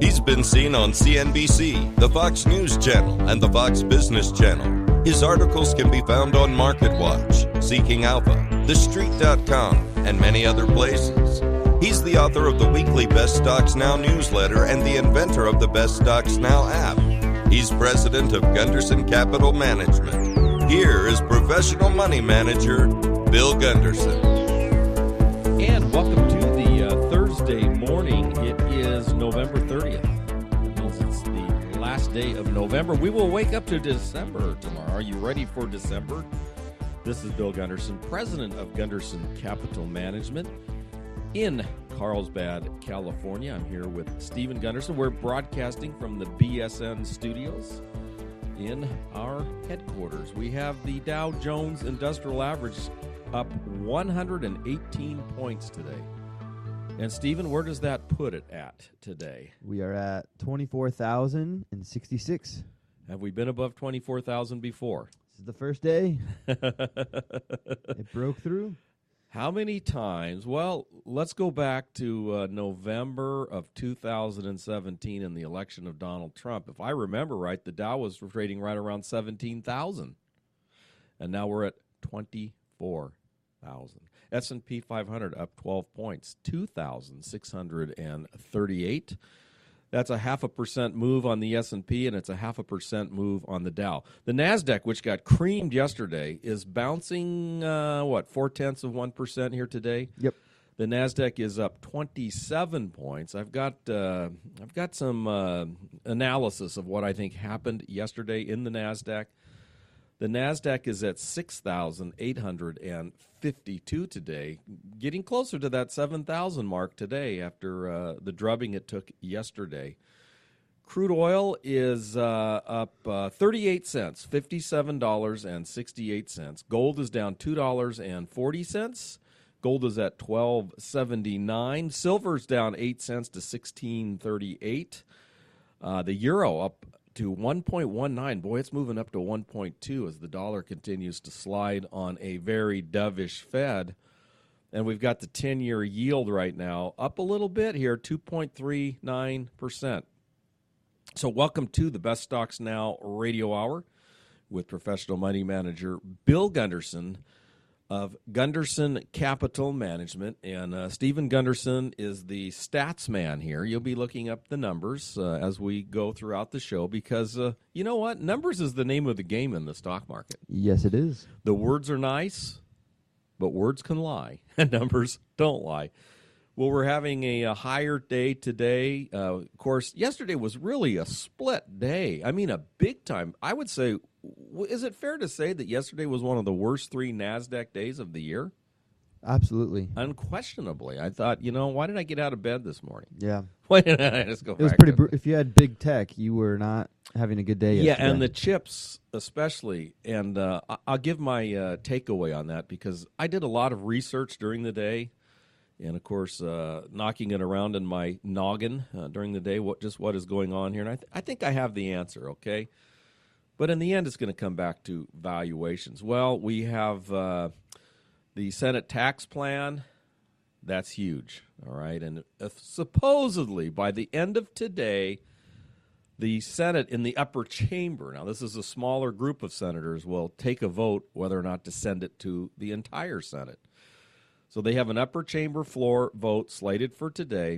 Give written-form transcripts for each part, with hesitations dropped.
He's been seen on CNBC, the Fox News Channel, and the Fox Business Channel. His articles can be found on MarketWatch, Seeking Alpha, TheStreet.com, and many other places. He's the author of the weekly Best Stocks Now newsletter and the inventor of the Best Stocks Now app. He's president of Gunderson Capital Management. Here is professional money manager, Bill Gunderson. And welcome to the Thursday morning. It is November 30th. That means it's the last day of November. We will wake up to December tomorrow. Are you ready for December? This is Bill Gunderson, president of Gunderson Capital Management in Carlsbad, California. I'm here with Stephen Gunderson. We're broadcasting from the BSN studios in our headquarters. We have the Dow Jones Industrial Average up 118 points today. And Stephen, where does that put it at today? We are at 24,066. Have we been above 24,000 before? This is the first day. It broke through. How many times? Well, let's go back to November of 2017 and the election of Donald Trump. If I remember right, the Dow was trading right around 17,000. And now we're at 24,000. S&P 500 up 12 points, 2,638. That's a 0.5% move on the S&P, and it's a 0.5% move on the Dow. The NASDAQ, which got creamed yesterday, is bouncing, 0.4% here today? Yep. The NASDAQ is up 27 points. I've got some analysis of what I think happened yesterday in the NASDAQ. The NASDAQ is at 6,852 today, getting closer to that 7,000 mark today after the drubbing it took yesterday. Crude oil is up 38 cents, $57.68. Gold is down $2.40. Gold is at $12.79. Silver's down 8 cents to $16.38. The euro up to 1.19. Boy, it's moving up to 1.2 as the dollar continues to slide on a very dovish Fed. And we've got the 10-year yield right now up a little bit here, 2.39%. So welcome to the Best Stocks Now Radio Hour with professional money manager Bill Gunderson of Gunderson Capital Management. And Stephen Gunderson is the stats man here. You'll be looking up the numbers as we go throughout the show because, you know what? Numbers is the name of the game in the stock market. Yes, it is. The words are nice, but words can lie, and numbers don't lie. Well, we're having a higher day today. Of course, yesterday was really a split day. I mean, a big time. I would say, is it fair to say that yesterday was one of the worst 3 NASDAQ days of the year? Absolutely. Unquestionably. I thought, why did I get out of bed this morning? Yeah. Why didn't I just go back? It was pretty if you had big tech, you were not having a good day yesterday. Yeah, and the chips especially. And I'll give my takeaway on that because I did a lot of research during the day. And, of course, knocking it around in my noggin during the day, what is going on here. And I think I have the answer, okay? But in the end, it's going to come back to valuations. Well, we have the Senate tax plan. That's huge, all right? And supposedly, by the end of today, the Senate in the upper chamber, now this is a smaller group of senators, will take a vote whether or not to send it to the entire Senate. So they have an upper chamber floor vote slated for today.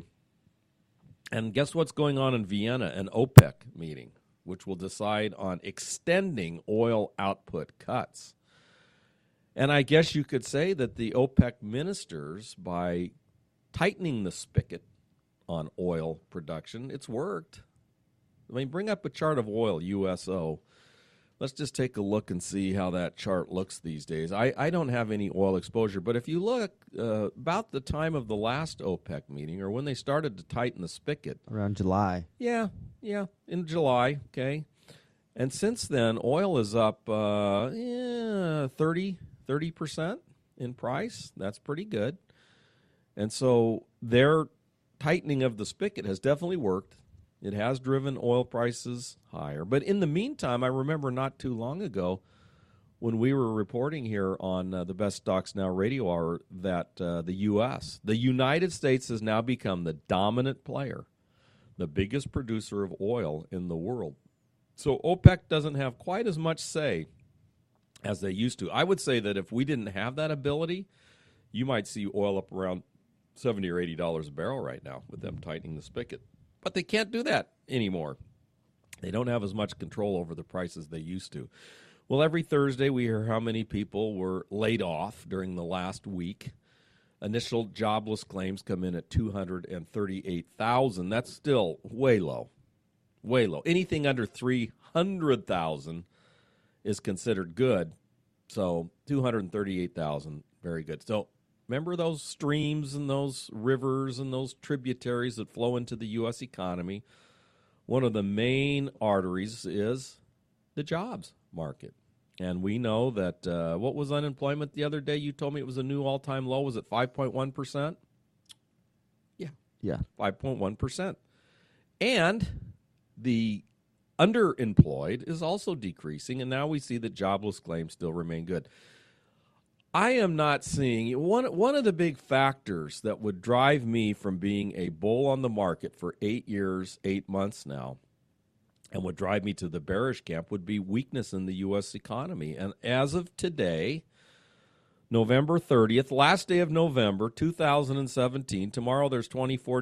And guess what's going on in Vienna? An OPEC meeting, which will decide on extending oil output cuts. And I guess you could say that the OPEC ministers, by tightening the spigot on oil production, it's worked. I mean, bring up a chart of oil, USO. Let's just take a look and see how that chart looks these days. I don't have any oil exposure, but if you look about the time of the last OPEC meeting or when they started to tighten the spigot. Around July. Yeah, in July, okay. And since then, oil is up 30% in price. That's pretty good. And so their tightening of the spigot has definitely worked. It has driven oil prices higher. But in the meantime, I remember not too long ago when we were reporting here on the Best Stocks Now Radio Hour that the United States has now become the dominant player, the biggest producer of oil in the world. So OPEC doesn't have quite as much say as they used to. I would say that if we didn't have that ability, you might see oil up around $70 or $80 a barrel right now with them tightening the spigot. But they can't do that anymore. They don't have as much control over the prices they used to. Well, every Thursday we hear how many people were laid off during the last week. Initial jobless claims come in at 238,000. That's still way low. Way low. Anything under 300,000 is considered good. So 238,000, very good. So remember those streams and those rivers and those tributaries that flow into the U.S. economy? One of the main arteries is the jobs market. And we know that, what was unemployment the other day? You told me it was a new all-time low. Was it 5.1%? Yeah. 5.1%. And the underemployed is also decreasing, and now we see that jobless claims still remain good. I am not seeing one of the big factors that would drive me from being a bull on the market for 8 years, 8 months now, and would drive me to the bearish camp would be weakness in the U.S. economy. And as of today, November 30th, last day of November 2017, tomorrow there's 24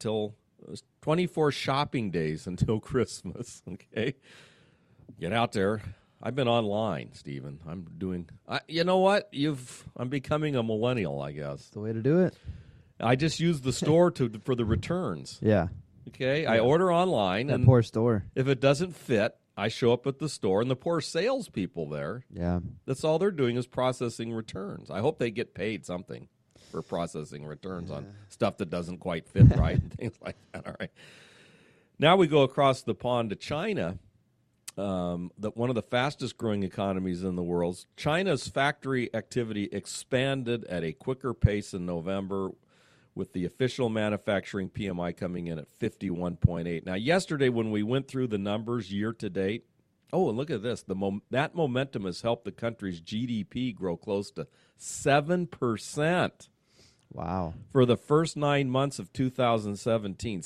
shopping days until Christmas, okay? Get out there. I've been online, Stephen. You know what? I'm becoming a millennial, I guess. That's the way to do it. I just use the store for the returns. Yeah. Okay, yeah. I order online. That and poor store. If it doesn't fit, I show up at the store, and the poor salespeople there, yeah, that's all they're doing is processing returns. I hope they get paid something for processing returns on stuff that doesn't quite fit right and things like that. All right. Now we go across the pond to China, one of the fastest growing economies in the world. China's factory activity expanded at a quicker pace in November, with the official manufacturing PMI coming in at 51.8. Now, yesterday when we went through the numbers year to date, and look at this. That momentum has helped the country's GDP grow close to 7%. Wow. For the first 9 months of 2017,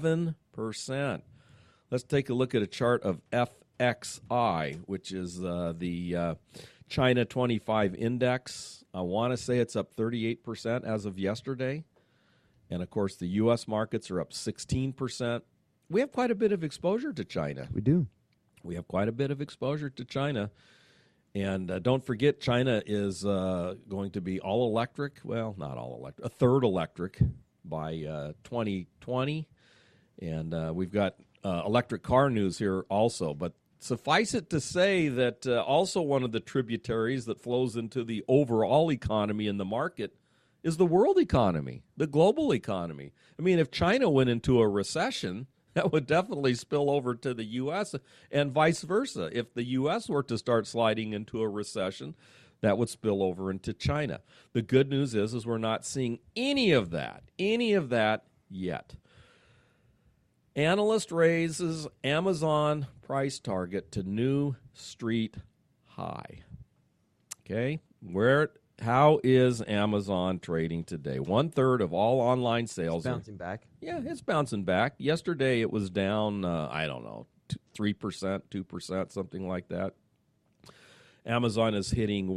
7%. Let's take a look at a chart of FXI, which is the China 25 index. I want to say it's up 38% as of yesterday. And, of course, the U.S. markets are up 16%. We have quite a bit of exposure to China. We do. We have quite a bit of exposure to China. And don't forget, China is going to be all electric. Well, not all electric, a third electric by 2020. And we've got electric car news here also. But suffice it to say that also one of the tributaries that flows into the overall economy in the market is the world economy, the global economy. I mean, if China went into a recession, that would definitely spill over to the U.S. and vice versa. If the U.S. were to start sliding into a recession, that would spill over into China. The good news is we're not seeing any of that yet. Analyst raises Amazon price target to new street high. Okay, how is Amazon trading today? 1/3 of all online sales. It's bouncing back. Yeah, it's bouncing back. Yesterday it was down, 3%, 2%, something like that. Amazon is hitting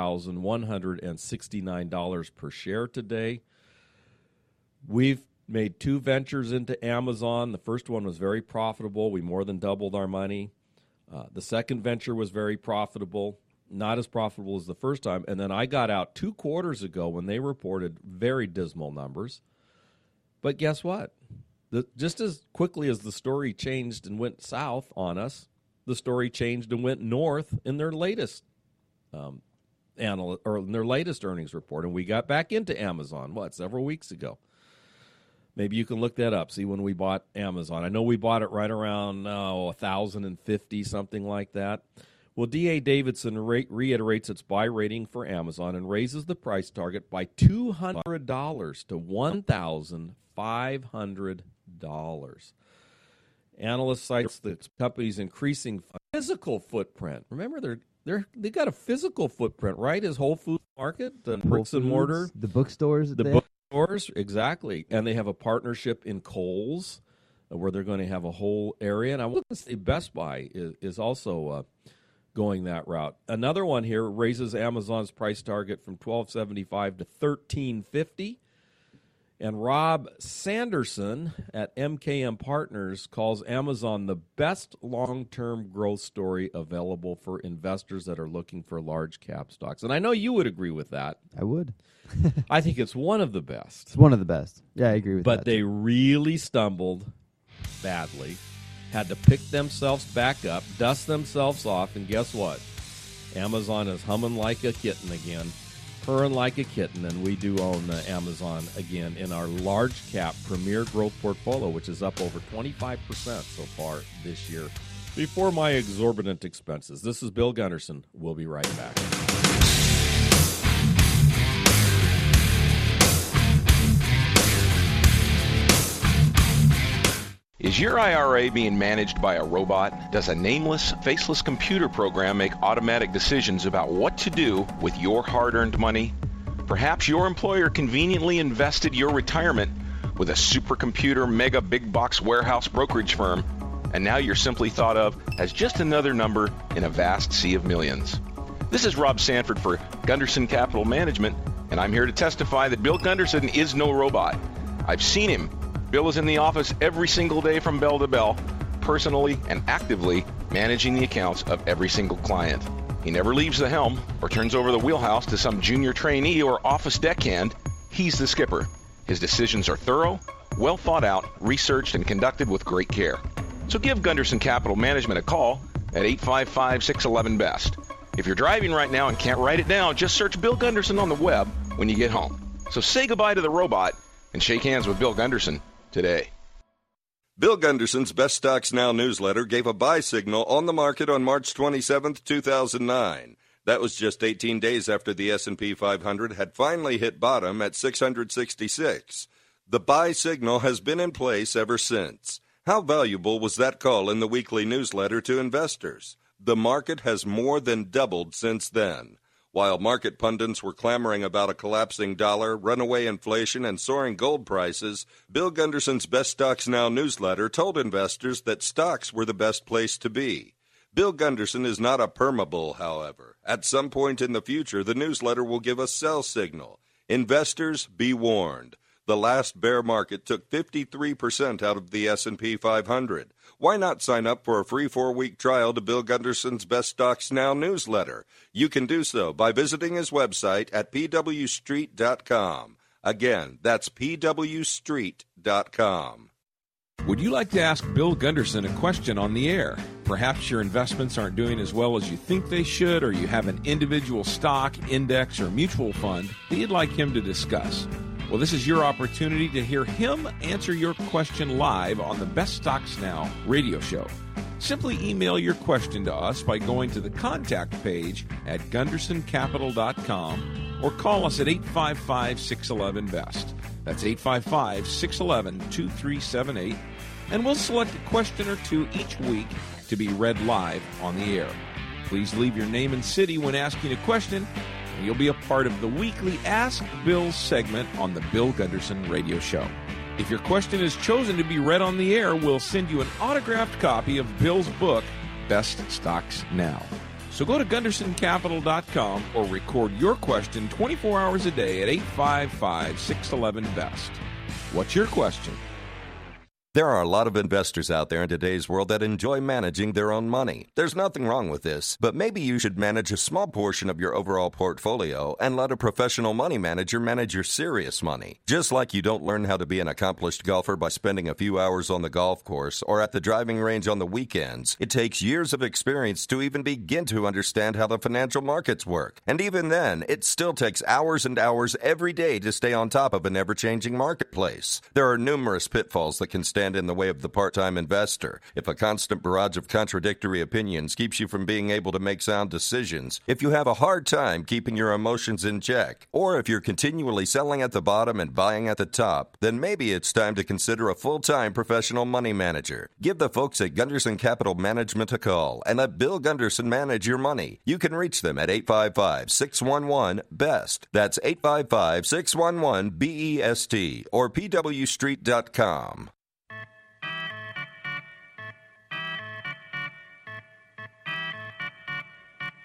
$1,169 per share today. We've made 2 ventures into Amazon. The first one was very profitable. We more than doubled our money. The second venture was very profitable. Not as profitable as the first time. And then I got out 2 quarters ago when they reported very dismal numbers. But guess what? Just as quickly as the story changed and went south on us, the story changed and went north in their latest in their latest earnings report. And we got back into Amazon, several weeks ago. Maybe you can look that up, see when we bought Amazon. I know we bought it right around 1,050, something like that. Well, D.A. Davidson reiterates its buy rating for Amazon and raises the price target by $200 to $1,500. Analyst cites the company's increasing physical footprint. Remember, they got a physical footprint, right? Is Whole Foods Market, the bricks and mortar, the bookstores, the bookstores, exactly. And they have a partnership in Kohl's. where they're going to have a whole area. And I want to say Best Buy is also going that route. Another one here raises Amazon's price target from $12.75 to $13.50. And Rob Sanderson at MKM Partners calls Amazon the best long-term growth story available for investors that are looking for large cap stocks. And I know you would agree with that. I would. I think it's one of the best. It's one of the best. Yeah, I agree with that. But they really stumbled badly, had to pick themselves back up, dust themselves off, and guess what? Amazon is humming like a kitten again. Purring like a kitten, and we do own Amazon again in our large cap premier growth portfolio, which is up over 25% so far this year before my exorbitant expenses. This is Bill Gunderson. We'll be right back. Is your IRA being managed by a robot? Does a nameless, faceless computer program make automatic decisions about what to do with your hard-earned money? Perhaps your employer conveniently invested your retirement with a supercomputer mega big box warehouse brokerage firm, and now you're simply thought of as just another number in a vast sea of millions. This is Rob Sanford for Gunderson Capital Management, and I'm here to testify that Bill Gunderson is no robot. I've seen him. Bill is in the office every single day from bell to bell, personally and actively managing the accounts of every single client. He never leaves the helm or turns over the wheelhouse to some junior trainee or office deckhand. He's the skipper. His decisions are thorough, well thought out, researched, and conducted with great care. So give Gunderson Capital Management a call at 855-611-BEST. If you're driving right now and can't write it down, just search Bill Gunderson on the web when you get home. So say goodbye to the robot and shake hands with Bill Gunderson today. Bill Gunderson's Best Stocks Now newsletter gave a buy signal on the market on March 27, 2009. That was just 18 days after the S&P 500 had finally hit bottom at 666. The buy signal has been in place ever since. How valuable was that call in the weekly newsletter to investors? The market has more than doubled since then. While market pundits were clamoring about a collapsing dollar, runaway inflation, and soaring gold prices, Bill Gunderson's Best Stocks Now newsletter told investors that stocks were the best place to be. Bill Gunderson is not a permabull, however. At some point in the future, the newsletter will give a sell signal. Investors, be warned. The last bear market took 53% out of the S&P 500. Why not sign up for a free 4-week trial to Bill Gunderson's Best Stocks Now newsletter? You can do so by visiting his website at pwstreet.com. Again, that's pwstreet.com. Would you like to ask Bill Gunderson a question on the air? Perhaps your investments aren't doing as well as you think they should, or you have an individual stock, index, or mutual fund that you'd like him to discuss. Well, this is your opportunity to hear him answer your question live on the Best Stocks Now radio show. Simply email your question to us by going to the contact page at GundersonCapital.com or call us at 855-611-BEST. That's 855-611-2378, and we'll select a question or two each week to be read live on the air. Please leave your name and city when asking a question, and you'll be a part of the weekly Ask Bill segment on the Bill Gunderson Radio Show. If your question is chosen to be read on the air, we'll send you an autographed copy of Bill's book, Best Stocks Now. So go to GundersonCapital.com or record your question 24 hours a day at 855-611-BEST. What's your question? There are a lot of investors out there in today's world that enjoy managing their own money. There's nothing wrong with this, but maybe you should manage a small portion of your overall portfolio and let a professional money manager manage your serious money. Just like you don't learn how to be an accomplished golfer by spending a few hours on the golf course or at the driving range on the weekends, it takes years of experience to even begin to understand how the financial markets work. And even then, it still takes hours and hours every day to stay on top of an ever-changing marketplace. There are numerous pitfalls that can stand in the way of the part-time investor. If a constant barrage of contradictory opinions keeps you from being able to make sound decisions, if you have a hard time keeping your emotions in check, or if you're continually selling at the bottom and buying at the top, then maybe it's time to consider a full-time professional money manager. Give the folks at Gunderson Capital Management a call and let Bill Gunderson manage your money. You can reach them at 855-611-BEST. That's 855-611-BEST or pwstreet.com.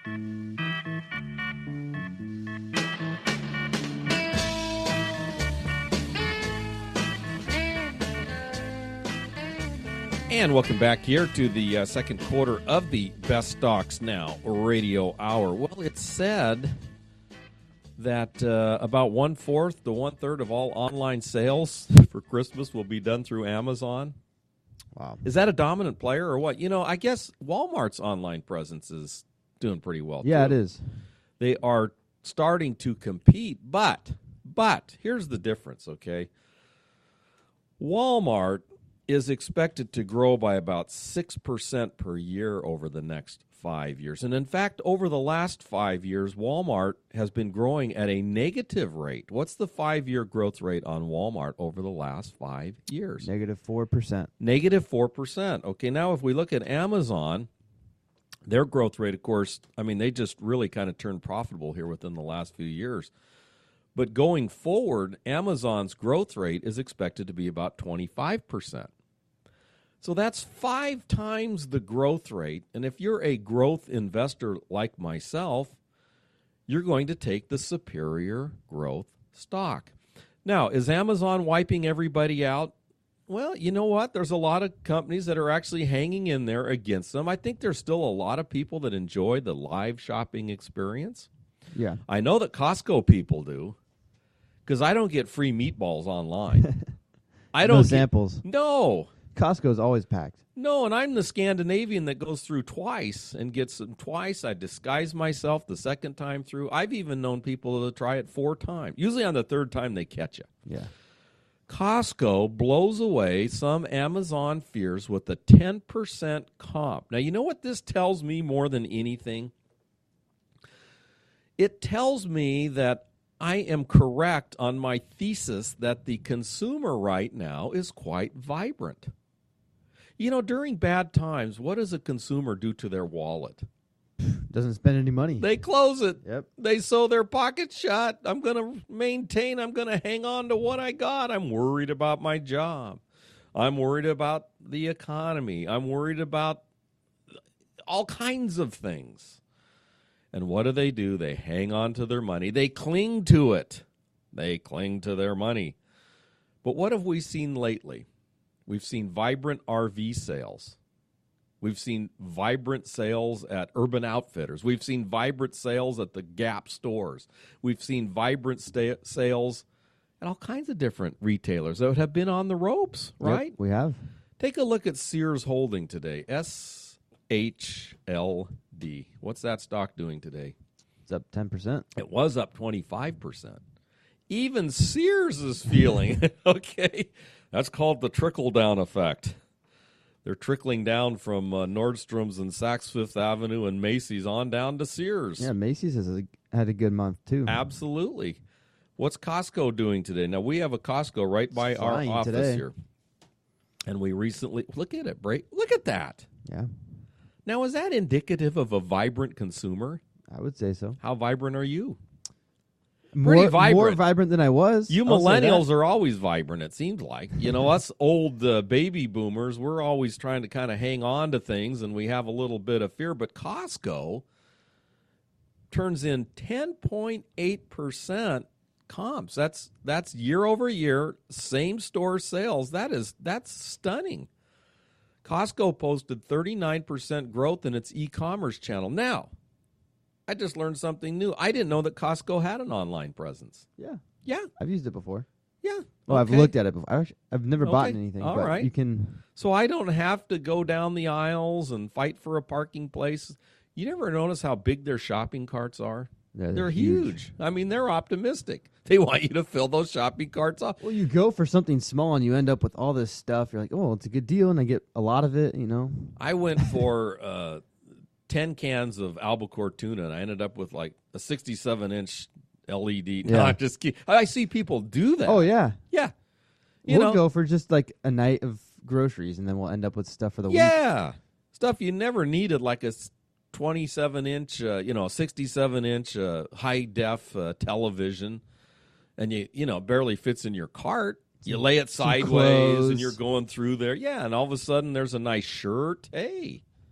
And welcome back here to the second quarter of the Best Stocks Now radio hour. Well, it's said that about 1/4 to 1/3 of all online sales for Christmas will be done through Amazon. Wow. Is that a dominant player or what? You know, I guess Walmart's online presence is doing pretty well. Yeah, too. it is. They are starting to compete, but here's the difference, okay? Walmart is expected to grow by about 6% per year over the next 5 years. And in fact, over the last 5 years, Walmart has been growing at a negative rate. What's the 5-year growth rate on Walmart over the last 5 years? Negative 4%. Negative 4%. Okay, now if we look at Amazon, their growth rate, of course, I mean, they just really kind of turned profitable here within the last few years. But going forward, Amazon's growth rate is expected to be about 25%. So that's 5 times the growth rate. And if you're a growth investor like myself, you're going to take the superior growth stock. Now, is Amazon wiping everybody out? Well, you know what? There's a lot of companies that are actually hanging in there against them. I think there's still a lot of people that enjoy the live shopping experience. Yeah. I know that Costco people do, because I don't get free meatballs online. I don't No get- samples. No. Costco's always packed. No, and I'm the Scandinavian that goes through twice and gets them twice. I disguise myself the second time through. I've even known people to try it 4 times. Usually on the 3rd time they catch you. Yeah. Costco blows away some Amazon fears with a 10% comp. Now, you know what this tells me more than anything? It tells me that I am correct on my thesis that the consumer right now is quite vibrant. You know, during bad times, what does a consumer do to their wallet? Doesn't spend any money. They close it. Yep. They sew their pockets shut. I'm going to maintain. I'm going to hang on to what I got. I'm worried about my job. I'm worried about the economy. I'm worried about all kinds of things. And what do? They hang on to their money. They cling to it. They cling to their money. But what have we seen lately? We've seen vibrant RV sales. We've seen vibrant sales at Urban Outfitters. We've seen vibrant sales at the Gap stores. We've seen vibrant sales at all kinds of different retailers that have been on the ropes, right? Yep, we have. Take a look at Sears Holding today, SHLD. What's that stock doing today? It's up 10%. It was up 25%. Even Sears is feeling it, okay? That's called the trickle-down effect. They're trickling down from Nordstrom's and Saks Fifth Avenue and Macy's on down to Sears. Yeah, Macy's has had a good month, too. Absolutely. What's Costco doing today? Now, we have a Costco right by our flying office today. here. And we recently, look at it, look at that. Yeah, Now, is that indicative of a vibrant consumer? I would say so. How vibrant are you? More vibrant. vibrant than I was. You I'll say millennials that. are always vibrant, it seems like. You know, us old baby boomers, we're always trying to kind of hang on to things, and we have a little bit of fear. But Costco turns in 10.8% comps. That's year over year, same store sales. That's stunning. Costco posted 39% growth in its e-commerce channel. Now, I just learned something new. I didn't know that Costco had an online presence. Yeah, Yeah, I've used it before. yeah. Well, okay. I've looked at it before. I've never bought Okay. anything. All but right. You can. So I don't have to go down the aisles and fight for a parking place. You never notice how big their shopping carts are? Yeah, They're huge. I mean, they're optimistic. They want you to fill those shopping carts up. Well, you go for something small and you end up with all this stuff. You're like, oh, it's a good deal, and I get a lot of it. You know. I went for 10 cans of albacore tuna, and I ended up with like a 67-inch LED. No, Yeah. I'm just kidding. I see people do that. Oh yeah. Yeah. You We'll know, go for just like a night of groceries, and then we'll end up with stuff for the week. yeah. Stuff you never needed, like a 27-inch, 67-inch high-def television, and it barely fits in your cart. You lay it sideways, clothes. and you're going through there. Yeah, and all of a sudden there's a nice shirt. Hey,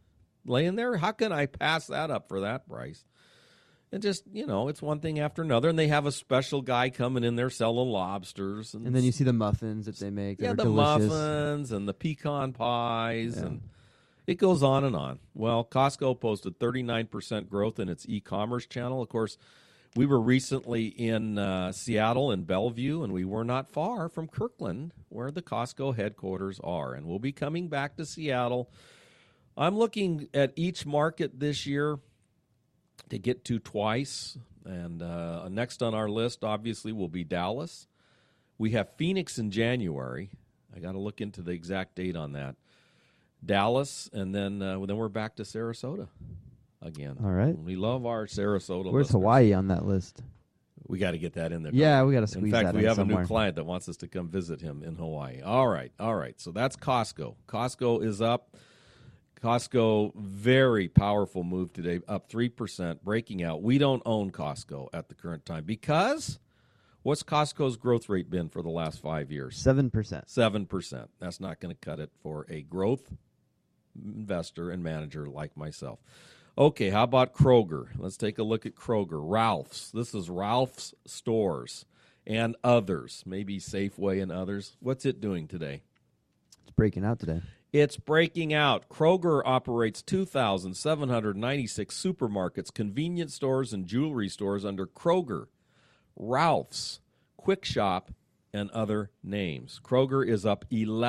laying there. How can I pass that up for that price? And just, it's one thing after another. And they have a special guy coming in there selling lobsters. And then you see the muffins that they make. Yeah, that the are delicious. muffins and the pecan pies. And it goes on and on. Well, Costco posted 39% growth in its e-commerce channel. Of course, we were recently in Seattle and Bellevue, and we were not far from Kirkland, where the Costco headquarters are. And we'll be coming back to Seattle. I'm looking at each market this year to get to twice. And next on our list, obviously, will be Dallas. We have Phoenix in January. I got to look into the exact date on that. Dallas, and then we're back to Sarasota again. All right. We love our Sarasota Where's listeners. Hawaii on that list? We got to get that in there. Yeah, we got to squeeze that in. In fact, we have somewhere. a new client that wants us to come visit him in Hawaii. All right. So that's Costco. Costco is up. Costco, very powerful move today, up 3%, breaking out. We don't own Costco at the current time because what's Costco's growth rate been for the last 5 years? 7%. 7%. That's not going to cut it for a growth investor and manager like myself. Okay, how about Kroger? Let's take a look at Kroger. Ralph's. This is Ralph's Stores and others, maybe Safeway and others. What's it doing today? It's breaking out today. It's breaking out. Kroger operates 2,796 supermarkets, convenience stores, and jewelry stores under Kroger, Ralph's, Quick Shop, and other names. Kroger is up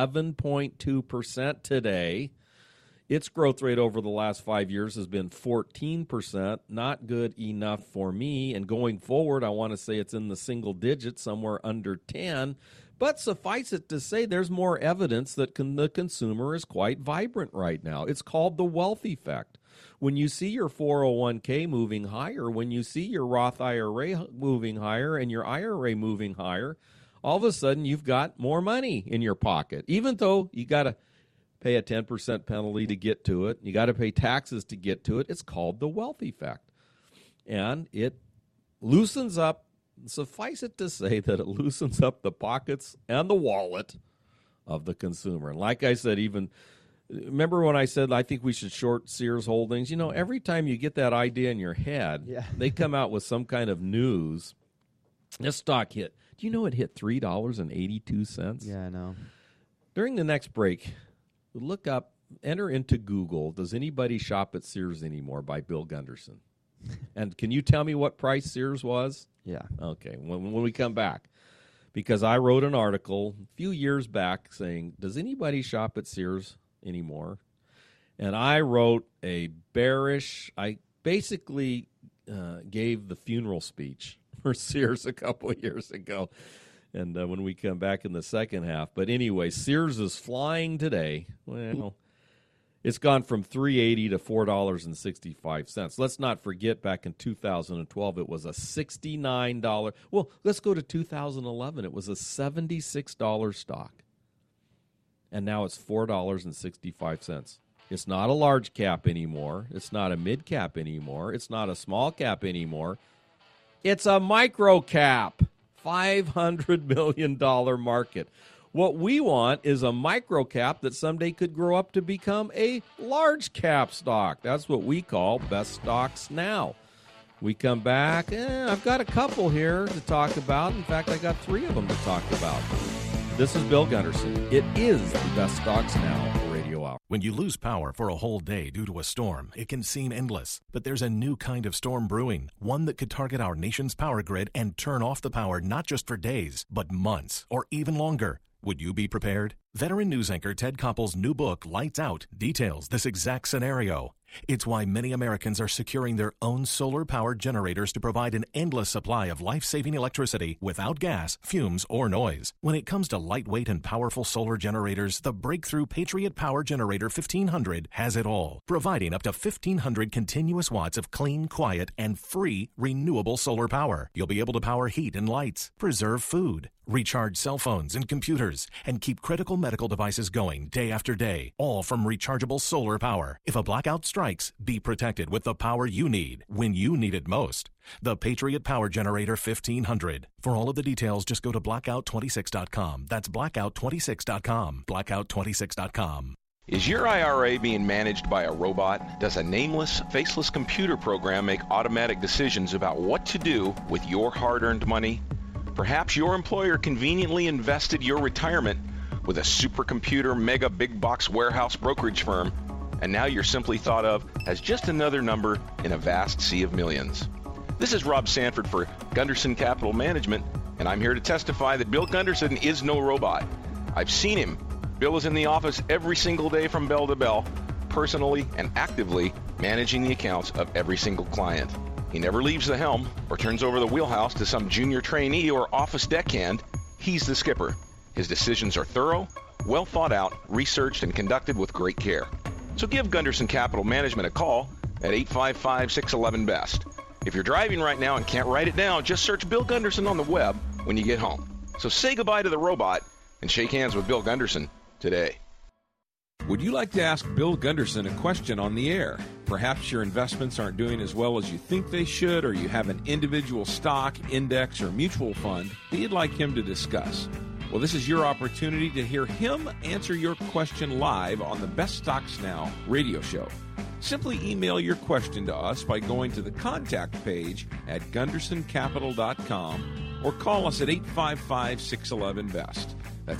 11.2% today. Its growth rate over the last 5 years has been 14%. Not good enough for me. And going forward, I want to say it's in the single digits, somewhere under 10. But suffice it to say, there's more evidence that the consumer is quite vibrant right now. It's called the wealth effect. When you see your 401k moving higher, when you see your Roth IRA moving higher and your IRA moving higher, all of a sudden you've got more money in your pocket, even though you got to pay a 10% penalty to get to it. You got to pay taxes to get to it. It's called the wealth effect. And it loosens up, suffice it to say that it loosens up the pockets and the wallet of the consumer. And like I said, even remember when I said I think we should short Sears Holdings? Every time you get that idea in your head, they come out with some kind of news. This stock hit. Do you know it hit $3.82? Yeah, I know. During the next break, look up, enter into Google, does anybody shop at Sears anymore by Bill Gunderson? And can you tell me what price Sears was? Yeah. Okay, when we come back. Because I wrote an article a few years back saying, does anybody shop at Sears anymore? And I wrote a bearish, I basically gave the funeral speech for Sears a couple of years ago. And when we come back in the second half. But anyway, Sears is flying today. Well, it's gone from $3.80 to $4.65. Let's not forget back in 2012, it was a $69. Well, let's go to 2011. It was a $76 stock. And now it's $4.65. It's not a large cap anymore. It's not a mid cap anymore. It's not a small cap anymore. It's a micro cap. $500 million market. What we want is a micro cap that someday could grow up to become a large cap stock. That's what we call best stocks now. We come back, I've got a couple here to talk about. In fact, I got 3 of them to talk about. This is Bill Gunderson. It is the Best Stocks Now Radio Hour. When you lose power for a whole day due to a storm, it can seem endless. But there's a new kind of storm brewing, one that could target our nation's power grid and turn off the power not just for days, but months or even longer. Would you be prepared? Veteran news anchor Ted Koppel's new book, Lights Out, details this exact scenario. It's why many Americans are securing their own solar-powered generators to provide an endless supply of life-saving electricity without gas, fumes, or noise. When it comes to lightweight and powerful solar generators, the breakthrough Patriot Power Generator 1500 has it all, providing up to 1,500 continuous watts of clean, quiet, and free renewable solar power. You'll be able to power heat and lights, preserve food, recharge cell phones and computers, and keep critical medical devices going day after day, all from rechargeable solar power. If a blackout strikes, be protected with the power you need when you need it most. The Patriot Power Generator 1500. For all of the details, just go to blackout26.com. That's blackout26.com. Blackout26.com. Is your IRA being managed by a robot? Does a nameless, faceless computer program make automatic decisions about what to do with your hard-earned money? Perhaps your employer conveniently invested your retirement with a supercomputer mega big box warehouse brokerage firm, and now you're simply thought of as just another number in a vast sea of millions. This is Rob Sanford for Gunderson Capital Management, and I'm here to testify that Bill Gunderson is no robot. I've seen him. Bill is in the office every single day from bell to bell, personally and actively managing the accounts of every single client. He never leaves the helm or turns over the wheelhouse to some junior trainee or office deckhand. He's the skipper. His decisions are thorough, well thought out, researched, and conducted with great care. So give Gunderson Capital Management a call at 855-611-BEST. If you're driving right now and can't write it down, just search Bill Gunderson on the web when you get home. So say goodbye to the robot and shake hands with Bill Gunderson today. Would you like to ask Bill Gunderson a question on the air? Perhaps your investments aren't doing as well as you think they should, or you have an individual stock, index, or mutual fund that you'd like him to discuss. Well, this is your opportunity to hear him answer your question live on the Best Stocks Now radio show. Simply email your question to us by going to the contact page at gundersoncapital.com or call us at 855-611-BEST. That's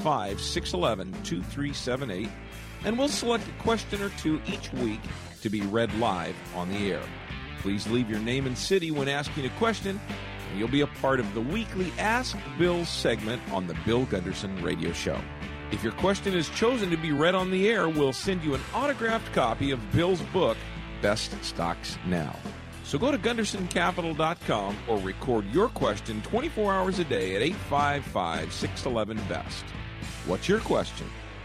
855-611-2378, and we'll select a question or two each week to be read live on the air. Please leave your name and city when asking a question, and you'll be a part of the weekly Ask Bill segment on the Bill Gunderson Radio Show. If your question is chosen to be read on the air, we'll send you an autographed copy of Bill's book, Best Stocks Now. So go to GundersonCapital.com or record your question 24 hours a day at 855-611-BEST. What's your question?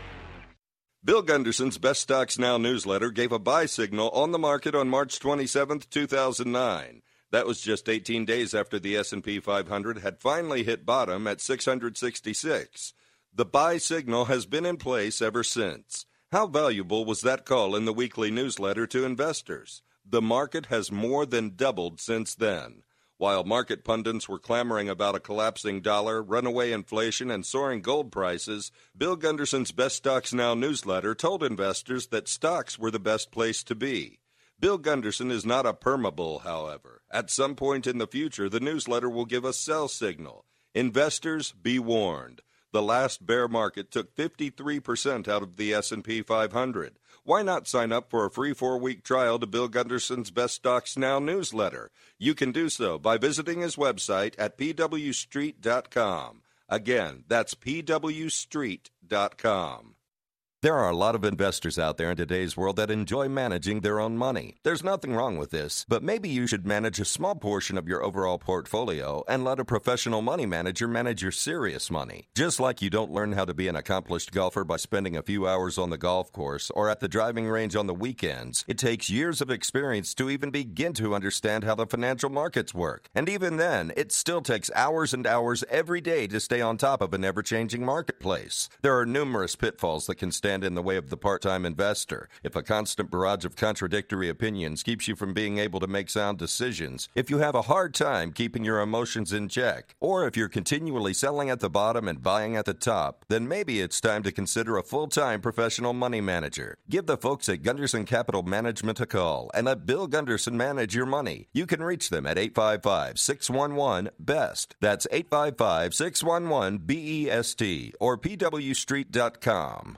Bill Gunderson's Best Stocks Now newsletter gave a buy signal on the market on March 27, 2009. That was just 18 days after the S&P 500 had finally hit bottom at 666. The buy signal has been in place ever since. How valuable was that call in the weekly newsletter to investors? The market has more than doubled since then. While market pundits were clamoring about a collapsing dollar, runaway inflation, and soaring gold prices, Bill Gunderson's Best Stocks Now newsletter told investors that stocks were the best place to be. Bill Gunderson is not a permabull, however. At some point in the future, the newsletter will give a sell signal. Investors, be warned. The last bear market took 53% out of the S&P 500. Why not sign up for a free 4-week trial to Bill Gunderson's Best Stocks Now newsletter? You can do so by visiting his website at pwstreet.com. Again, that's pwstreet.com. There are a lot of investors out there in today's world that enjoy managing their own money. There's nothing wrong with this, but maybe you should manage a small portion of your overall portfolio and let a professional money manager manage your serious money. Just like you don't learn how to be an accomplished golfer by spending a few hours on the golf course or at the driving range on the weekends, it takes years of experience to even begin to understand how the financial markets work. And even then, it still takes hours and hours every day to stay on top of an ever-changing marketplace. There are numerous pitfalls that can stand in the way of the part-time investor. If a constant barrage of contradictory opinions keeps you from being able to make sound decisions, if you have a hard time keeping your emotions in check, or if you're continually selling at the bottom and buying at the top, then maybe it's time to consider a full-time professional money manager. Give the folks at Gunderson Capital Management a call and let Bill Gunderson manage your money. You can reach them at 855-611-BEST. That's 855-611-BEST or pwstreet.com.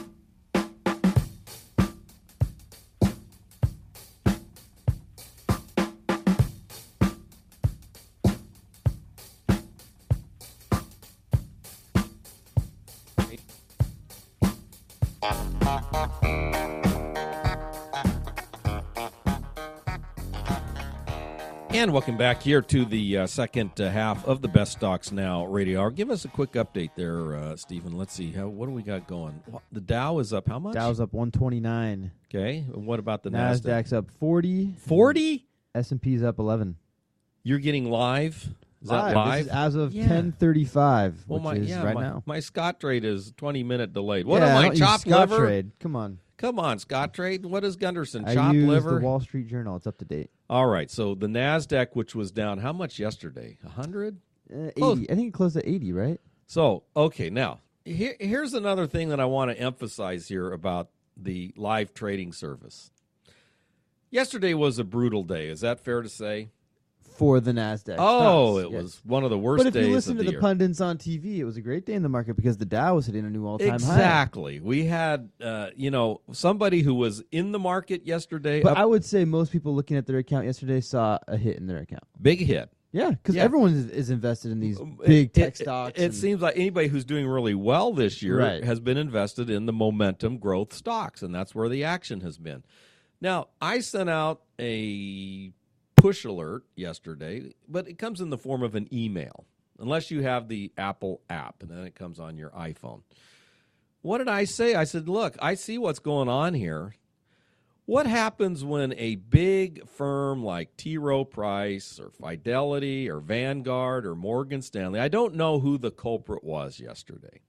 And welcome back here to the second half of the Best Stocks Now radio hour. Give us a quick update there, Stephen. Let's see. What do we got going? The Dow is up how much? Dow's up 129. Okay. And what about the NASDAQ's up 40. 40? S&P's up 11. You're getting live? Is that This live? is as of 10:35, which is right now. My Scott trade is 20 minute delayed. What am I, don't use chopped Scott liver? Trade. Come on. Come on, Scott Trade. What is Gunderson? I Chopped use liver? the Wall Street Journal. It's up to date. All right. So the NASDAQ, which was down how much yesterday? 100? 80. I think it closed at 80, right? So, okay. Now, here's another thing that I want to emphasize here about the live trading service. Yesterday was a brutal day. Is that fair to say? For the NASDAQ. Oh, stocks, it yes. was one of the worst days of the year. But if you listen to the pundits on TV, it was a great day in the market because the Dow was hitting a new all-time high. Exactly. We had, somebody who was in the market yesterday. But I would say most people looking at their account yesterday saw a hit in their account. Big hit. Yeah, because everyone is invested in these big tech stocks. It seems like anybody who's doing really well this year Right. has been invested in the momentum growth stocks, and that's where the action has been. Now, I sent out a push alert yesterday, but it comes in the form of an email, unless you have the Apple app, and then it comes on your iPhone. What did I say? I said, look, I see what's going on here. What happens when a big firm like T. Rowe Price or Fidelity or Vanguard or Morgan Stanley, I don't know who the culprit was yesterday,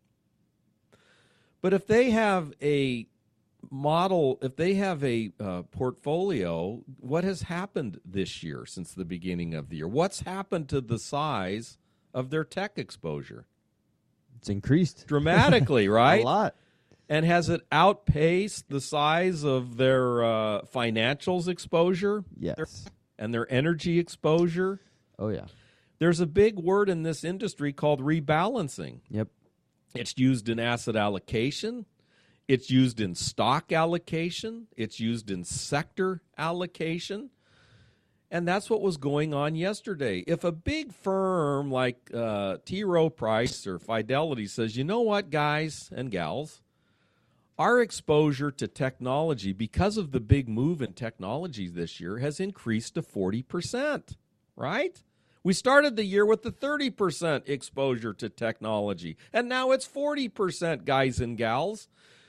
but if they have a model, if they have a portfolio, what has happened this year since the beginning of the year? What's happened to the size of their tech exposure? It's increased dramatically, right? A lot. And has it outpaced the size of their financials exposure? Yes. And their energy exposure? Oh, yeah. There's a big word in this industry called rebalancing. Yep. It's used in asset allocation. It's used in stock allocation. It's used in sector allocation. And that's what was going on yesterday. If a big firm like T. Rowe Price or Fidelity says, you know what, guys and gals, our exposure to technology, because of the big move in technology this year, has increased to 40%, right? We started the year with the 30% exposure to technology, and now it's 40%, guys and gals.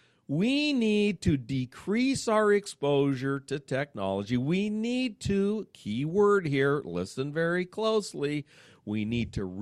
We need to decrease our exposure to technology. We need to, key word here, listen very closely, we need to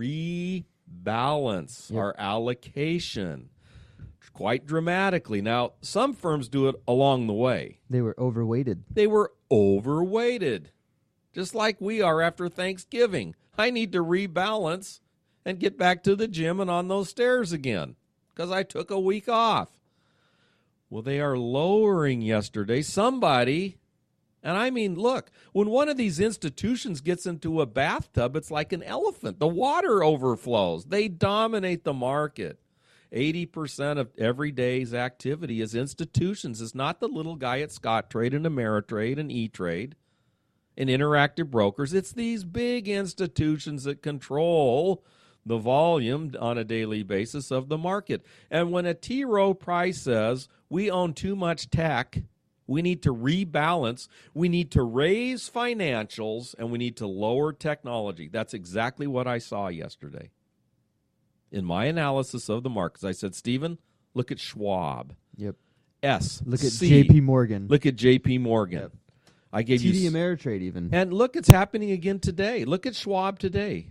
rebalance our allocation quite dramatically. Now, some firms do it along the way. They were overweighted. They were overweighted, just like we are after Thanksgiving. I need to rebalance and get back to the gym and on those stairs again because I took a week off. Well, they are lowering yesterday. Somebody, and I mean, look, when one of these institutions gets into a bathtub, it's like an elephant. The water overflows. They dominate the market. 80% of every day's activity is institutions. It's not the little guy at Scottrade and Ameritrade and E-Trade and Interactive Brokers. It's these big institutions that control the volume on a daily basis of the market. And when a T. Rowe Price says we own too much tech, we need to rebalance, we need to raise financials, and we need to lower technology. That's exactly what I saw yesterday. In my analysis of the markets, I said, Stephen, look at Schwab. Yep. Look at J.P. Morgan. Look at J.P. Morgan. Yep. I gave TD you Ameritrade even. And look, it's happening again today. Look at Schwab today.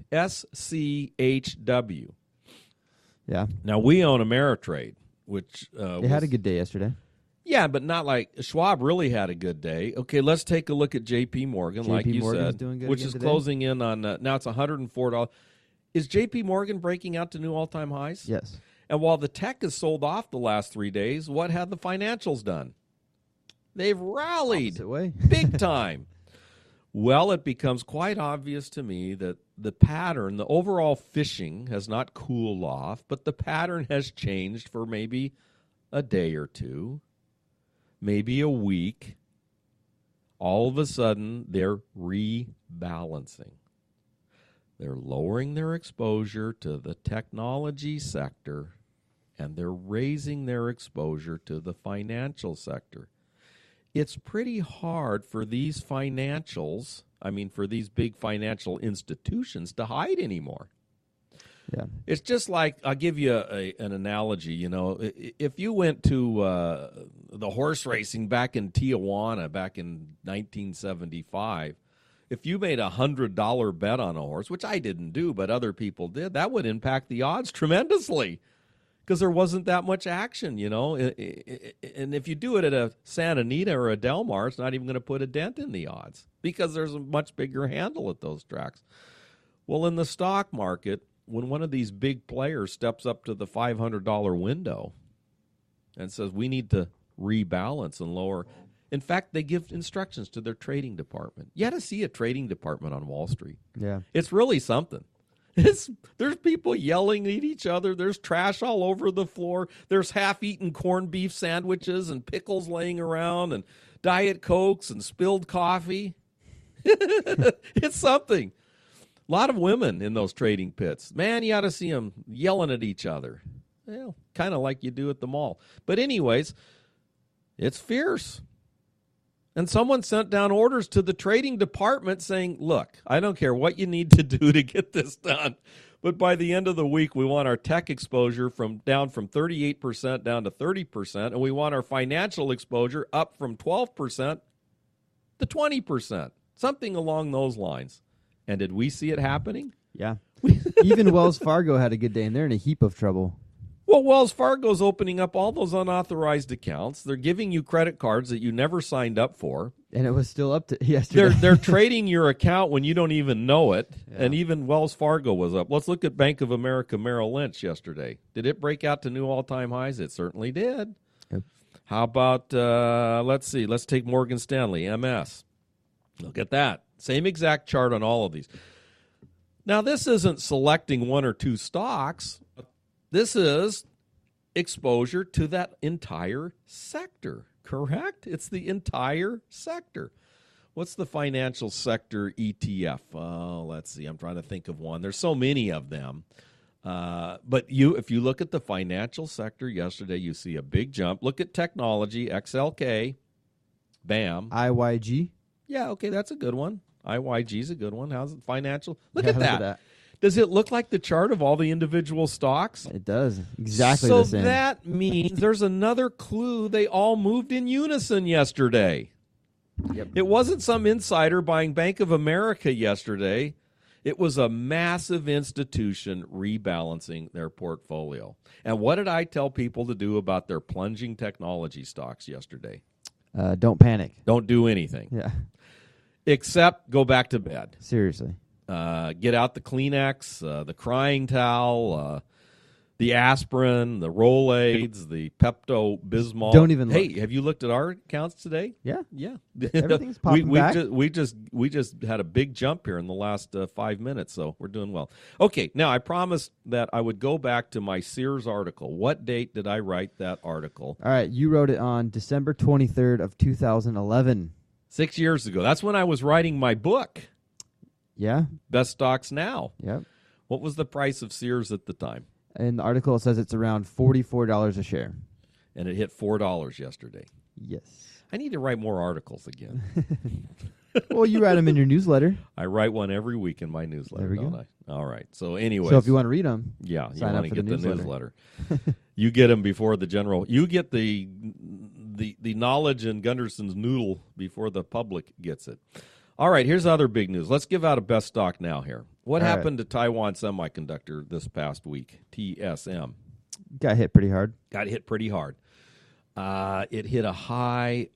SCHW. Yeah. Now, we own Ameritrade, which they had a good day yesterday. Yeah, but not like Schwab really had a good day. Okay, let's take a look at J.P. Morgan, like you Morgan's said, doing good which again is today. closing in on, now it's $104. Is J.P. Morgan breaking out to new all-time highs? Yes. And while the tech has sold off the last 3 days, what have the financials done? They've rallied Opposite way. big time. Well, it becomes quite obvious to me that the pattern, the overall fishing has not cooled off, but the pattern has changed for maybe a day or two, maybe a week. All of a sudden, they're rebalancing. They're lowering their exposure to the technology sector, and they're raising their exposure to the financial sector. It's pretty hard for these financials, for these big financial institutions to hide anymore. Yeah. It's just like, I'll give you an analogy. If you went to the horse racing back in Tijuana back in 1975, if you made a $100 bet on a horse, which I didn't do, but other people did, that would impact the odds tremendously because there wasn't that much action, And if you do it at a Santa Anita or a Del Mar, it's not even going to put a dent in the odds because there's a much bigger handle at those tracks. Well, in the stock market, when one of these big players steps up to the $500 window and says we need to rebalance and lower. In fact, they give instructions to their trading department. You got to see a trading department on Wall Street. Yeah. It's really something. There's people yelling at each other. There's trash all over the floor. There's half-eaten corned beef sandwiches and pickles laying around and Diet Cokes and spilled coffee. It's something. A lot of women in those trading pits. Man, you ought to see them yelling at each other. Well, kind of like you do at the mall. But anyways, it's fierce. And someone sent down orders to the trading department saying, look, I don't care what you need to do to get this done, but by the end of the week, we want our tech exposure down from 38% down to 30%, and we want our financial exposure up from 12% to 20%, something along those lines. And did we see it happening? Yeah. Even Wells Fargo had a good day, and they're in a heap of trouble. Well, Wells Fargo's opening up all those unauthorized accounts. They're giving you credit cards that you never signed up for. And it was still up to yesterday. They're trading your account when you don't even know it. Yeah. And even Wells Fargo was up. Let's look at Bank of America Merrill Lynch yesterday. Did it break out to new all-time highs? It certainly did. Yep. How about, let's see, let's take Morgan Stanley, MS. Look at that. Same exact chart on all of these. Now, this isn't selecting one or two stocks. This is exposure to that entire sector, correct? It's the entire sector. What's the financial sector ETF? Oh, let's see. I'm trying to think of one. There's so many of them. But if you look at the financial sector yesterday, you see a big jump. Look at technology, XLK, BAM. IYG. Yeah, okay, that's a good one. IYG's a good one. How's it financial? Look Yeah, at that. Does it look like the chart of all the individual stocks? It does. Exactly so the same. So that means there's another clue. They all moved in unison yesterday. Yep. It wasn't some insider buying Bank of America yesterday. It was a massive institution rebalancing their portfolio. And what did I tell people to do about their plunging technology stocks yesterday? Don't panic. Don't do anything. Yeah. Except go back to bed. Seriously. Get out the Kleenex, the crying towel, the aspirin, the Rolaids, the Pepto-Bismol. Don't even look. Hey, have you looked at our accounts today? Yeah. Yeah. Everything's popping back. We just had a big jump here in the last 5 minutes, so we're doing well. Okay, now I promised that I would go back to my Sears article. What date did I write that article? All right, you wrote it on December 23rd of 2011. 6 years ago. That's when I was writing my book, Yeah. Best Stocks Now. Yep. What was the price of Sears at the time? In the article, it says it's around $44 a share. And it hit $4 yesterday. Yes. I need to write more articles again. Well, you write them in your newsletter. I write one every week in my newsletter, There we don't go. I? All right. So anyway. So if you want to read them, yeah, you sign want up to for get the the newsletter. You get them before the general. You get the knowledge in Gunderson's noodle before the public gets it. All right, here's other big news. Let's give out a best stock now here. What All happened to Taiwan Semiconductor this past week? TSM. Got hit pretty hard. Got hit pretty hard. It hit a high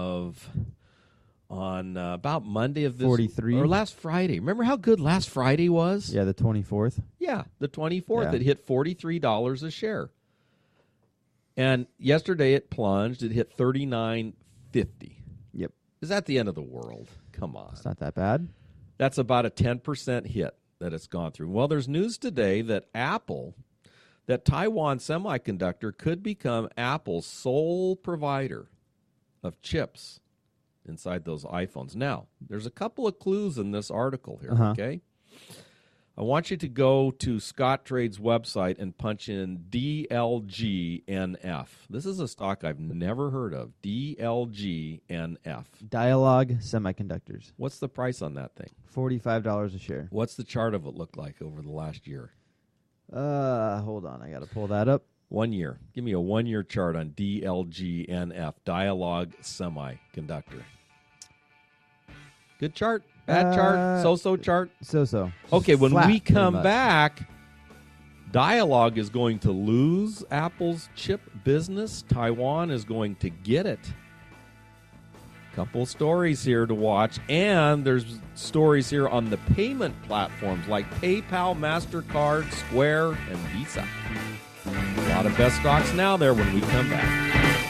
on about Monday of this 43 or last Friday. Remember how good last Friday was? Yeah, the 24th. Yeah, the 24th. Yeah. It hit $43 a share. And yesterday it plunged. It hit $39.50. Yep. Is that the end of the world? Come on. It's not that bad. That's about a 10% hit that it's gone through. Well, there's news today that Taiwan Semiconductor could become Apple's sole provider of chips inside those iPhones. Now, there's a couple of clues in this article here, okay? I want you to go to Scottrade's website and punch in DLGNF. This is a stock I've never heard of, DLGNF. Dialogue Semiconductors. What's the price on that thing? $45 a share. What's the chart of it look like over the last year? Hold on. I got to pull that up. 1 year. Give me a 1 year chart on DLGNF, Dialogue Semiconductor. Good chart? Bad chart? So-so chart? So-so. Okay, when Flat, we pretty come much. back, Dialogue is going to lose Apple's chip business. Taiwan is going to get it. couple stories here to watch, and there's stories here on the payment platforms like PayPal, MasterCard, Square, and Visa. A lot of best stocks now there when we come back.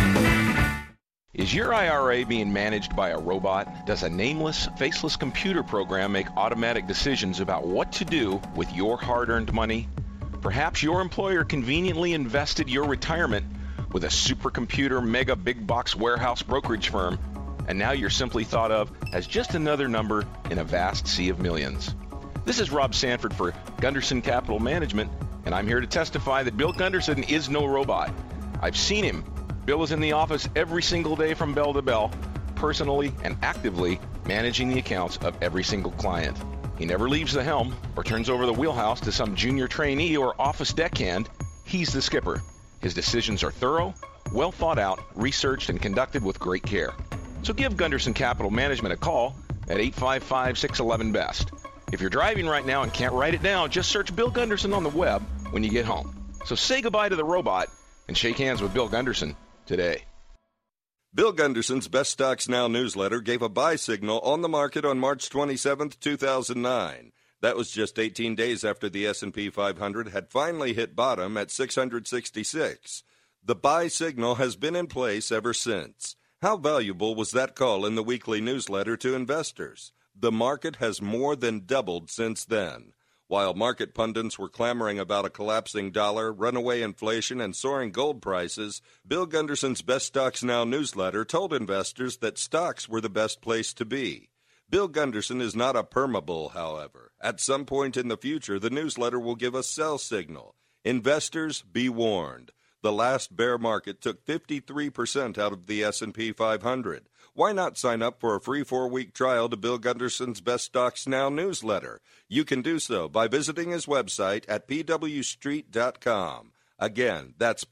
Is your IRA being managed by a robot? Does a nameless, faceless computer program make automatic decisions about what to do with your hard-earned money? Perhaps your employer conveniently invested your retirement with a supercomputer mega big box warehouse brokerage firm, and now you're simply thought of as just another number in a vast sea of millions. This is Rob Sanford for Gunderson Capital Management, and I'm here to testify that Bill Gunderson is no robot. I've seen him. Bill is in the office every single day from bell to bell, personally and actively managing the accounts of every single client. He never leaves the helm or turns over the wheelhouse to some junior trainee or office deckhand. He's the skipper. His decisions are thorough, well thought out, researched, and conducted with great care. So give Gunderson Capital Management a call at 855-611-BEST. If you're driving right now and can't write it down, just search Bill Gunderson on the web when you get home. So say goodbye to the robot and shake hands with Bill Gunderson today. Bill Gunderson's Best Stocks Now newsletter gave a buy signal on the market on March 27, 2009. That was just 18 days after the S&P 500 had finally hit bottom at 666. The buy signal has been in place ever since. How valuable was that call in the weekly newsletter to investors? The market has more than doubled since then. While market pundits were clamoring about a collapsing dollar, runaway inflation, and soaring gold prices, Bill Gunderson's Best Stocks Now newsletter told investors that stocks were the best place to be. Bill Gunderson is not a permabull, however. At some point in the future, the newsletter will give a sell signal. Investors, be warned. The last bear market took 53% out of the S&P 500. Why not sign up for a free 4-week trial to Bill Gunderson's Best Stocks Now newsletter? You can do so by visiting his website at pwstreet.com. Again, that's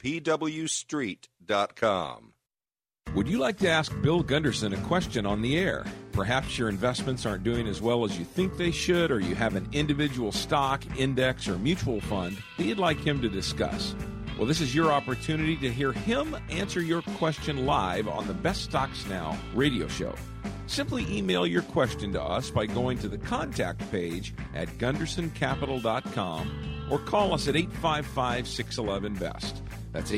pwstreet.com. Would you like to ask Bill Gunderson a question on the air? Perhaps your investments aren't doing as well as you think they should, or you have an individual stock, index, or mutual fund that you'd like him to discuss. Well, this is your opportunity to hear him answer your question live on the Best Stocks Now radio show. Simply email your question to us by going to the contact page at gundersoncapital.com or call us at 855-611-BEST. That's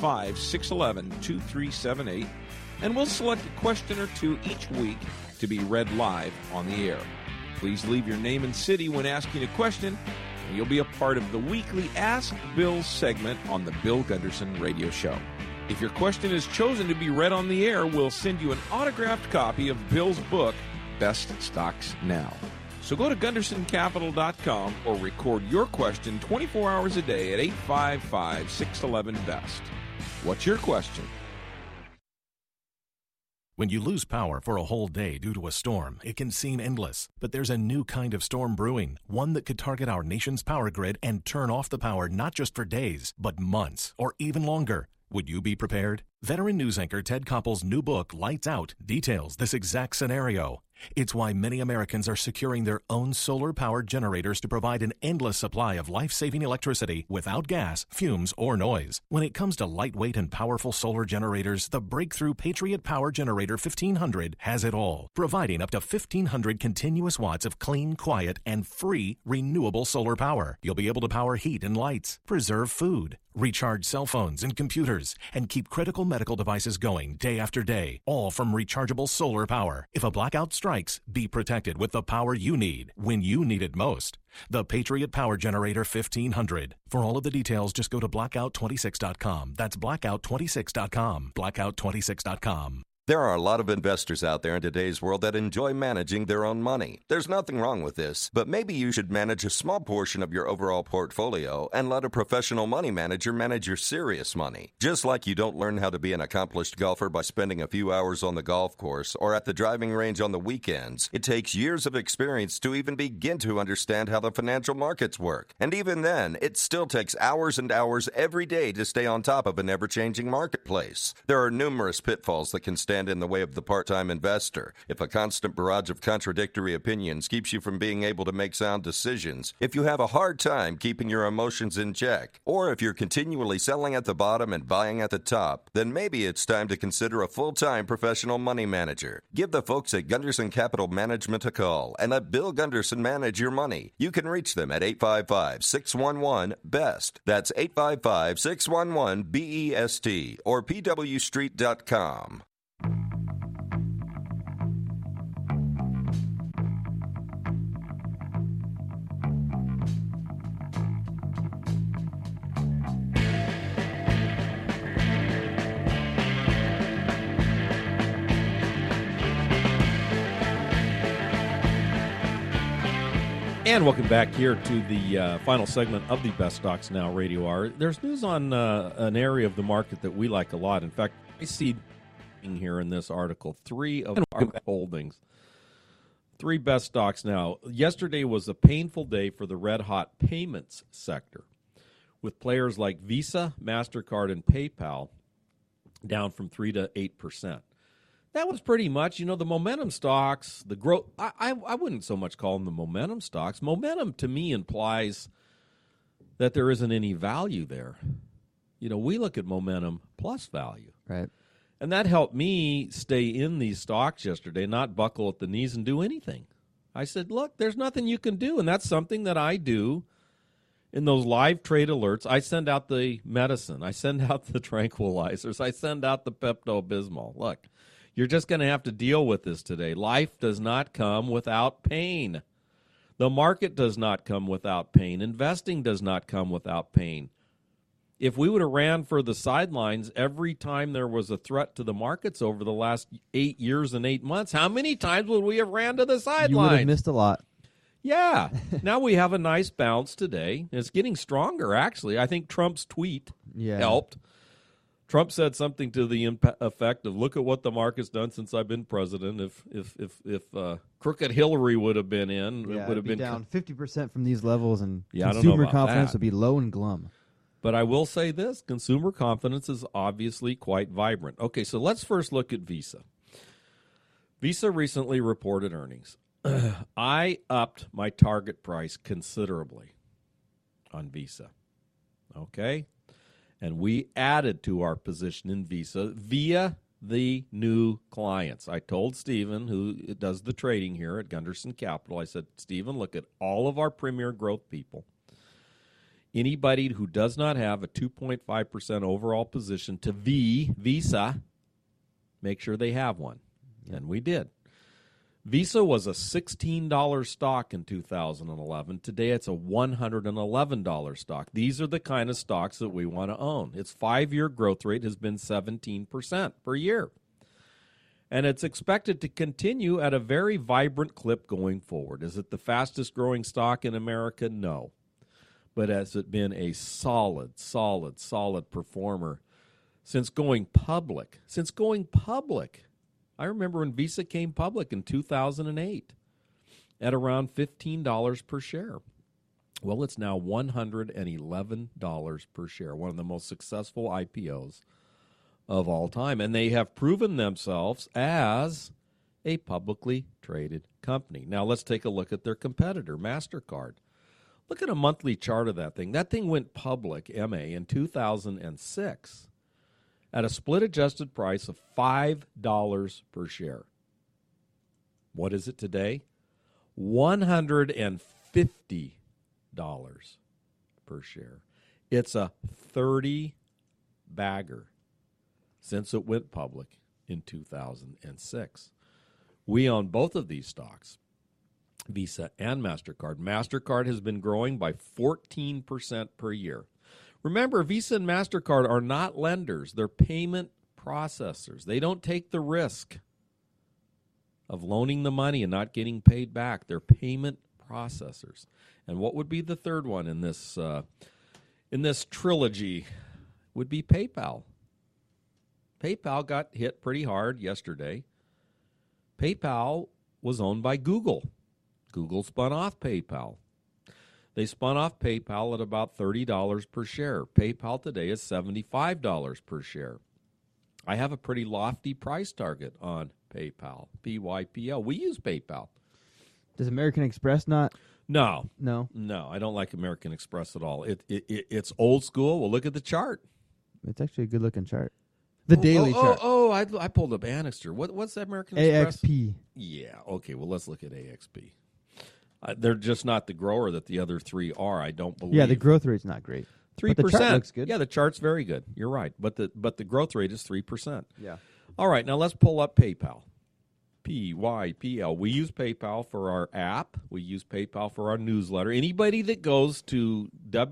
855-611-2378, and we'll select a question or two each week to be read live on the air. Please leave your name and city when asking a question, and you'll be a part of the weekly Ask Bill segment on the Bill Gunderson radio show. If your question is chosen to be read on the air, we'll send you an autographed copy of Bill's book, Best Stocks Now. So go to GundersonCapital.com or record your question 24 hours a day at 855-611-BEST. What's your question? When you lose power for a whole day due to a storm, it can seem endless. But there's a new kind of storm brewing, one that could target our nation's power grid and turn off the power not just for days, but months or even longer. Would you be prepared? Veteran news anchor Ted Koppel's new book, Lights Out, details this exact scenario. It's why many Americans are securing their own solar-powered generators to provide an endless supply of life-saving electricity without gas, fumes, or noise. When it comes to lightweight and powerful solar generators, the breakthrough Patriot Power Generator 1500 has it all, providing up to 1,500 continuous watts of clean, quiet, and free renewable solar power. You'll be able to power heat and lights, preserve food, recharge cell phones and computers, and keep critical medical devices going day after day, all from rechargeable solar power. If a blackout strikes, be protected with the power you need when you need it most. The Patriot Power Generator 1500. For all of the details, just go to blackout26.com. That's blackout26.com. Blackout26.com. There are a lot of investors out there in today's world that enjoy managing their own money. There's nothing wrong with this, but maybe you should manage a small portion of your overall portfolio and let a professional money manager manage your serious money. Just like you don't learn how to be an accomplished golfer by spending a few hours on the golf course or at the driving range on the weekends, it takes years of experience to even begin to understand how the financial markets work. And even then, it still takes hours and hours every day to stay on top of an ever-changing marketplace. There are numerous pitfalls that can stand stand in the way of the part-time investor, if a constant barrage of contradictory opinions keeps you from being able to make sound decisions, if you have a hard time keeping your emotions in check, or if you're continually selling at the bottom and buying at the top, then maybe it's time to consider a full-time professional money manager. Give the folks at Gunderson Capital Management a call and let Bill Gunderson manage your money. You can reach them at 855-611-BEST. That's 855-611-BEST or pwstreet.com. And welcome back here to the final segment of the Best Stocks Now Radio Hour. There's news on an area of the market that we like a lot. In fact, I see here in this article 3 of our holdings. 3 best stocks now. Yesterday was a painful day for the red-hot payments sector, with players like Visa, MasterCard, and PayPal down from 3 to 8%. That was pretty much, the momentum stocks, the growth. I wouldn't so much call them the momentum stocks. Momentum to me implies that there isn't any value there. We look at momentum plus value. Right. And that helped me stay in these stocks yesterday, not buckle at the knees and do anything. I said, look, there's nothing you can do. And that's something that I do in those live trade alerts. I send out the medicine. I send out the tranquilizers. I send out the Pepto-Bismol. Look. You're just going to have to deal with this today. Life does not come without pain. The market does not come without pain. Investing does not come without pain. If we would have ran for the sidelines every time there was a threat to the markets over the last 8 years and 8 months, how many times would we have ran to the sidelines? You would have missed a lot. Yeah. Now we have a nice bounce today. It's getting stronger, actually. I think Trump's tweet helped. Trump said something to the effect of, "Look at what the market's done since I've been president. If crooked Hillary would have been in, it would have been down 50% from these levels, and I don't know consumer about confidence that. would be low and glum." But I will say this: consumer confidence is obviously quite vibrant. Okay, so let's first look at Visa. Visa recently reported earnings. I upped my target price considerably on Visa. Okay. And we added to our position in Visa via the new clients. I told Stephen, who does the trading here at Gunderson Capital, I said, Stephen, look at all of our premier growth people. Anybody who does not have a 2.5% overall position to Visa, make sure they have one. Yep. And we did. Visa was a $16 stock in 2011. Today it's a $111 stock. These are the kind of stocks that we want to own. Its 5-year growth rate has been 17% per year. And it's expected to continue at a very vibrant clip going forward. Is it the fastest growing stock in America? No. But has it been a solid performer since going public? I remember when Visa came public in 2008 at around $15 per share. Well, it's now $111 per share, one of the most successful IPOs of all time. And they have proven themselves as a publicly traded company. Now, let's take a look at their competitor, MasterCard. Look at a monthly chart of that thing. That thing went public, MA, in 2006. At a split-adjusted price of $5 per share. What is it today? $150 per share. It's a 30-bagger since it went public in 2006. We own both of these stocks, Visa and MasterCard. MasterCard has been growing by 14% per year. Remember, Visa and MasterCard are not lenders. They're payment processors. They don't take the risk of loaning the money and not getting paid back. They're payment processors. And what would be the third one in this trilogy would be PayPal. PayPal got hit pretty hard yesterday. PayPal was owned by Google. Google spun off PayPal. They spun off PayPal at about $30 per share. PayPal today is $75 per share. I have a pretty lofty price target on PayPal, PYPL. We use PayPal. Does American Express not? No, I don't like American Express at all. It's old school. Well, look at the chart. It's actually a good-looking chart. The daily chart. I pulled up Annixter. What's that American Express? AXP. Yeah, okay, well, let's look at AXP. They're just not the grower that the other three are, I don't believe. Yeah, the growth rate's not great. 3%. But the chart looks good. Yeah, the chart's very good. You're right. But the growth rate is 3%. Yeah. All right, now let's pull up PayPal. PYPL. We use PayPal for our app. We use PayPal for our newsletter. Anybody that goes to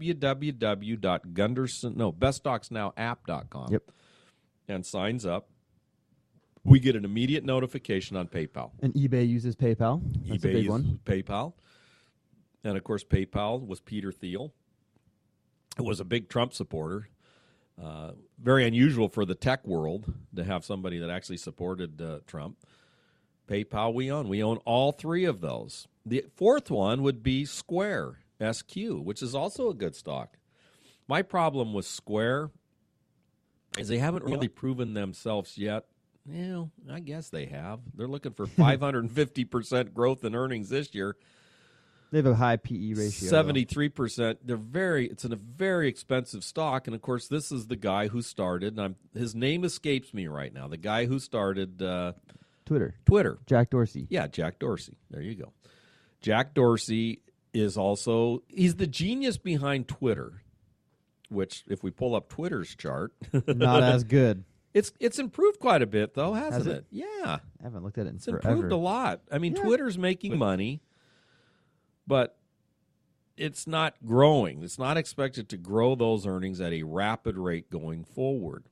beststocksnowapp.com and signs up, we get an immediate notification on PayPal. And eBay uses PayPal. That's a big one. PayPal. And, of course, PayPal was Peter Thiel, who was a big Trump supporter. Very unusual for the tech world to have somebody that actually supported Trump. PayPal we own. We own all three of those. The fourth one would be Square, SQ, which is also a good stock. My problem with Square is they haven't really proven themselves yet. I guess they have. They're looking for 550% growth in earnings this year. They have a high PE ratio. 73%. It's in a very expensive stock, and of course, this is the guy who started. And his name escapes me right now. The guy who started Twitter. Jack Dorsey. Yeah, Jack Dorsey. There you go. Jack Dorsey is also he's the genius behind Twitter. Which, if we pull up Twitter's chart, not as good. It's improved quite a bit, though, hasn't it? Yeah, I haven't looked at it in forever. It's improved a lot. I mean, Twitter's making money. But it's not growing. It's not expected to grow those earnings at a rapid rate going forward.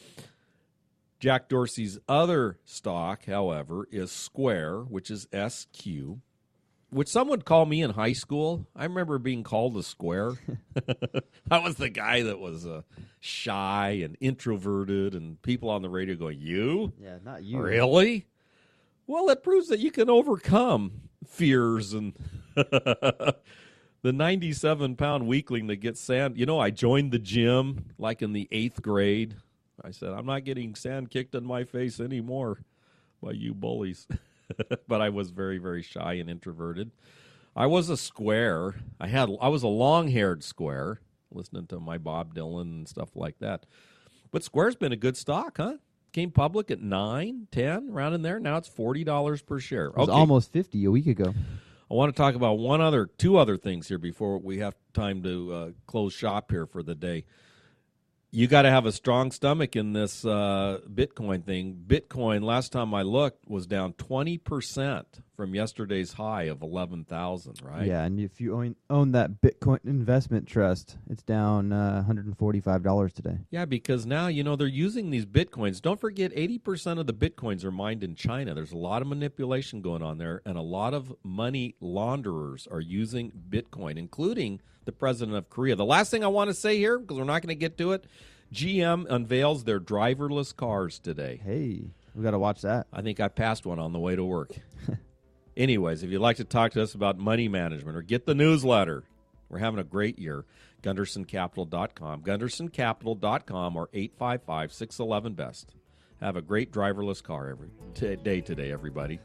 Jack Dorsey's other stock, however, is Square, which is SQ, which some would call me in high school. I remember being called a square. I was the guy that was shy and introverted, and people on the radio going, "You? Yeah, not you. Really?" Well, it proves that you can overcome fears and the 97-pound weakling that gets sand. I joined the gym like in the 8th grade. I said, I'm not getting sand kicked in my face anymore by you bullies. But I was very, very shy and introverted. I was a square. I was a long-haired square, listening to my Bob Dylan and stuff like that. But Square's been a good stock, huh? Came public at $9, $10, around in there. Now it's $40 per share. It was almost $50 a week ago. I want to talk about two other things here before we have time to close shop here for the day. You got to have a strong stomach in this Bitcoin thing. Bitcoin, last time I looked, was down 20% from yesterday's high of 11,000, right? Yeah, and if you own that Bitcoin investment trust, it's down $145 today. Yeah, because now, they're using these Bitcoins. Don't forget, 80% of the Bitcoins are mined in China. There's a lot of manipulation going on there, and a lot of money launderers are using Bitcoin, including the president of Korea. The last thing I want to say here, because we're not going to get to it, GM unveils their driverless cars today. Hey, we got to watch that. I think I passed one on the way to work. Anyways, if you'd like to talk to us about money management or get the newsletter, we're having a great year. GundersonCapital.com. GundersonCapital.com or 855-611-BEST. Have a great driverless car every day today, everybody.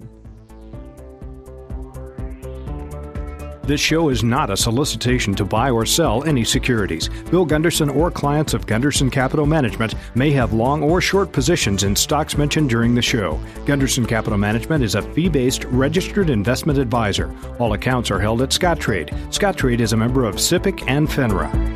This show is not a solicitation to buy or sell any securities. Bill Gunderson or clients of Gunderson Capital Management may have long or short positions in stocks mentioned during the show. Gunderson Capital Management is a fee-based registered investment advisor. All accounts are held at Scottrade. Scottrade is a member of SIPC and FINRA.